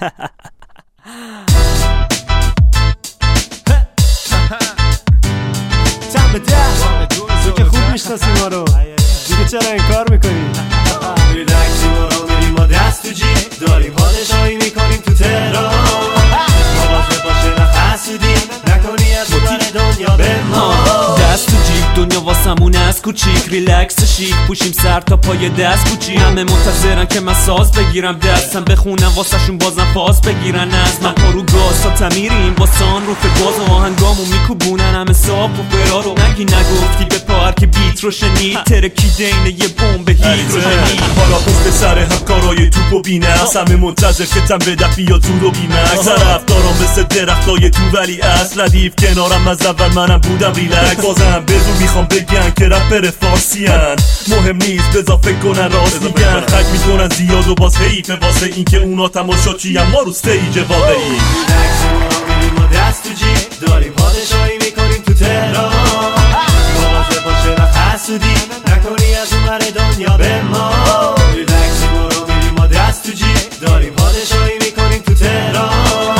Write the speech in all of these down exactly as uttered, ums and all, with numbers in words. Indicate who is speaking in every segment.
Speaker 1: چند به ده تو که خوب میشناسی ما رو، دیگه چرا انکار میکنی؟ ریلکسی ما رو میریم ما دست تو جیب داریم، پادشاهی میکنیم تو تهران. مواظب باشه و حسودی نکنی از بر دنیا به ما.
Speaker 2: دست تو جیب دنیا واسمون از کوچیک، ریلکس شیک پوشیم سر تا پای دست کوچیک. همه منتظرن که من ساز بگیرم دستم بخونم واسهشون بازم فاز بگیرن از من. پارو گاز تا تمیریم واسان رو فگاز و آهنگامو میکوبونن همه صاف و فرارو. نگی نگفتی به پارک بیت رو شنید ترکیده اینه یه بمب هیدروژنی.
Speaker 3: حالا پشت سر همکارای توپ و بینست همه منتظر که تن بده بیا زور و بیمکس. طرفدارم مثل درختای تو ولی اصل ردیف کنارم از اول منم بودم ریلکس. بازم بدون میخوام بگن که رپر فارسی هن مهم نیست بذار فکر کنن راست میگن. خرج میکنن زیاد و باز حیفه واسه این که اونا تماشاچی هم ما رو ستیج واقعی.
Speaker 1: ریلکس ما میریم ما دست تو جیب داریم، پادشاهی میکنیم تو تهران. مواظب باشه و حسودی نکنی از اون ور دنیا به ما. ریلکس ما رو میریم ما دست تو جیب داریم، پادشاهی میکنیم تو تهران.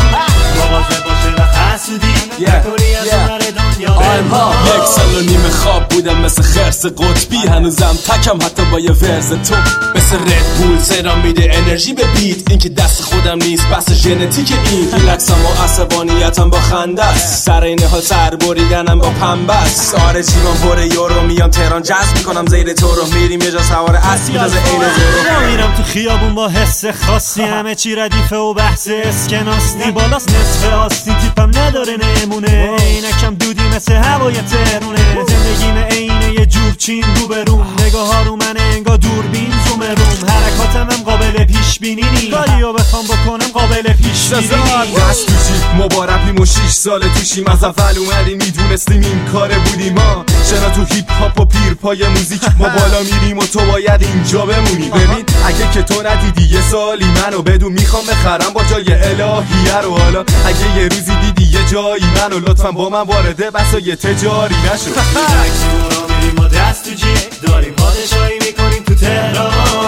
Speaker 1: مواظب باشه و حسودی نکنی از اون ور دنیا به ما.
Speaker 4: یک سال و نیم خواب بودم مثل خرس قطبی، هنوزم تکم حتی با یه ورز تو. مثل رد بول سرم میده انرژی به بیت، این که دست خودم نیست بس ژنتیک این. ریلکسم و عصبانیتم با خنده است، سر این حال سر بریدنم با پنبه است. آره جیبم پر یورو میام تهران جذب میکنم زیر تو رو میریم یه جا سوار اسب تازه عین زورو.
Speaker 1: میرم تو خیابون با حس خاصی، همه چی ردیفه و بحث اسکناستی. بالاست نصف آستین تیپم نداره نمونه، عینکم دودی مثل هوای تهرونه. زندگیم عینه یه جور چین رو به روم، نگاه ها رو من انگا دوربین زوم روم. حرکاتم هم قابل پیش بینی نی، کاریو بخوام بکنم قابل پیش بینی.
Speaker 4: دست تو جیب مبارپیم و شیش سال توشیم، از اول اومدیم میدونستیم این کاره بودیم ما. چرا تو هیپ هاپ و پیر پای موزیک ما بالا میریم و تو باید اینجا بمونی. ببین اگه که تو ندیدی یه سالی منو بدون میخوام بخرم با جای الهیه رو. حالا اگه یه روزی دیدی یه جایی منو لطفا با من وارده بسای تجاری نشو.
Speaker 1: ریلکسی ما رو میریم ما دست تو جیب داریم، پادشاهی میکنیم تو تهران.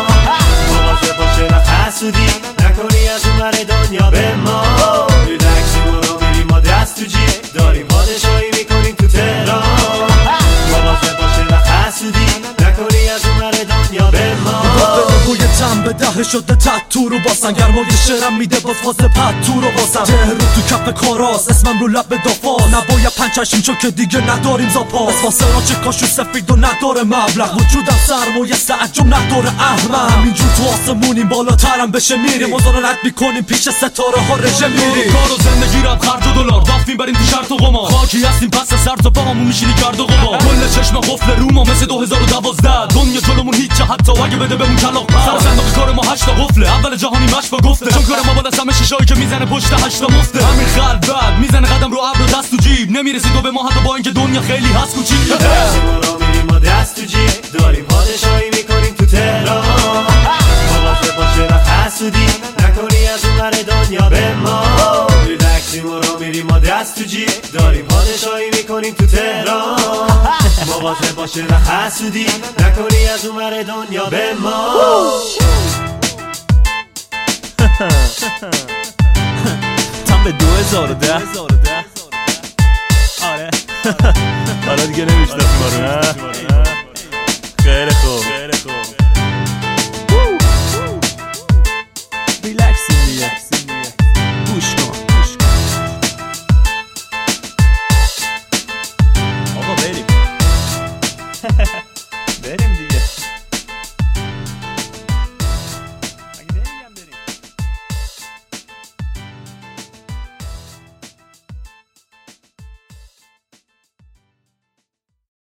Speaker 1: مواظب باشه و حسودی نکنی از اون ور دنیا به ما. ریلکسی ما رو میریم ما دست تو جیب داریم، پادشاهی میکنیم تو تهران. مواظب باشه و حسودی نکنی از اون ور دنیا به ما.
Speaker 5: بوی تن به ده شده تتو رو باسن، گرمای شرم میده باز فاز پتو رو باسن. تهرو تو کف کاراست اسمم رو لب دافا، نباید پنچشیم چون که دیگه نداریم زاپا. اسفاسه را چه کاشو سفید و نداره مبلغ، وجودم سرمایه تعجب نداره احمد. همینجور تو آسمونیم بالاترم بشه میریم، مزارا رد میکنیم پیش ستاره ها رژه میریم.
Speaker 4: کار و زندگی رب خرج و دلار دافیم بریم تیشرت و قمار، خاکی هستیم پس سر تا پاهمون میشینی گرد و غبار. کل چشم قفل روما مثل دو هزار و دوازده، دنیا جلومون هیچ حتی اگه بده بهمون کلاغ. سر صندوق کار ما هشتا قفله، اول جهانی مشت با گفته، چون کار ما بالا همه شیشایی که میزنه پشت هشتا مفته. همین خلق بعد میزنه قدم رو ابر و دست تو جیب، نمیرسی تو به ما حتی با اینکه دنیا خیلی هست کوچیک.
Speaker 1: ریلکسی ما رو میریم ما دست تو جیب داریم، پادشاهی میکنیم تو تهران. مواظب باشه و حسودی نکنی از اون ور دنیا به ما. ریلکسی ما رو میریم ما دست تو جیب داریم، پادشاهی میکنیم تو تهران. مواظب باشه و حسودی نکنی از اون ور دنیا به ما.
Speaker 2: تم به دو هزار و ده. آره
Speaker 3: حالا دیگه نمیشناسی ما رو نه؟ خیلی خوب.
Speaker 2: ریلکسیم دیگه، گوش کن آقا بریم بریم دیگه.